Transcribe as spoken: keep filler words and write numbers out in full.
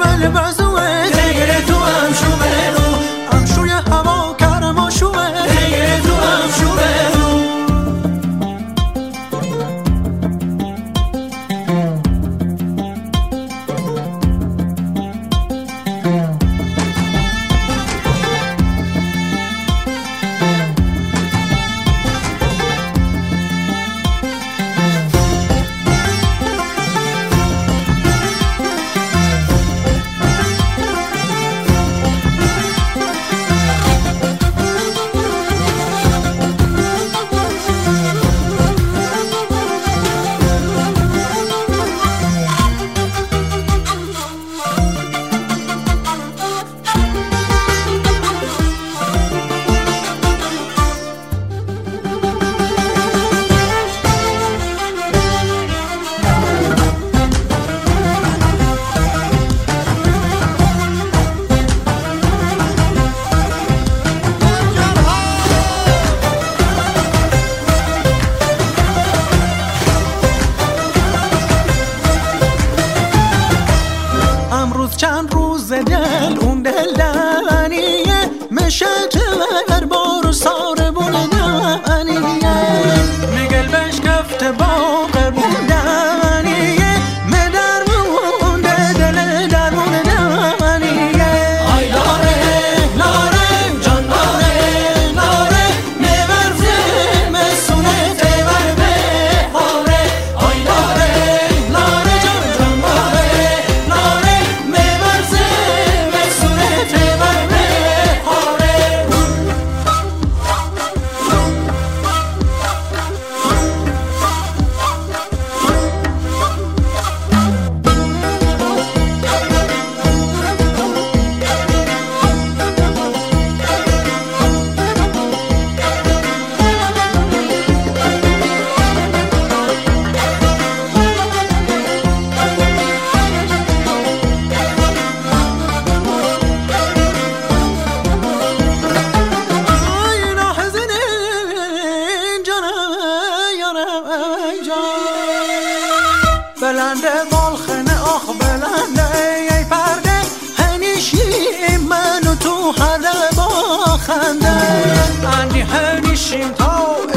شومل بزوه دیگه تو هم شوملو هم شوی هوا کرم و شوه دیگه تو هم شوملو چند روز دل اون دل دنیه میشه جور بارو سار بولدنیه میگل بش کفت باقر بولدنیه مدر مونده دل در بولدنیه آی لاره لاره جان لاره لاره میورزه مسونه تیور بهاره آی لاره لاره جان جان لاره لاره بلنده بالخنه آخ بلنده ای پرده هنیشی منو تو هر با خنده انی هنیشیم تا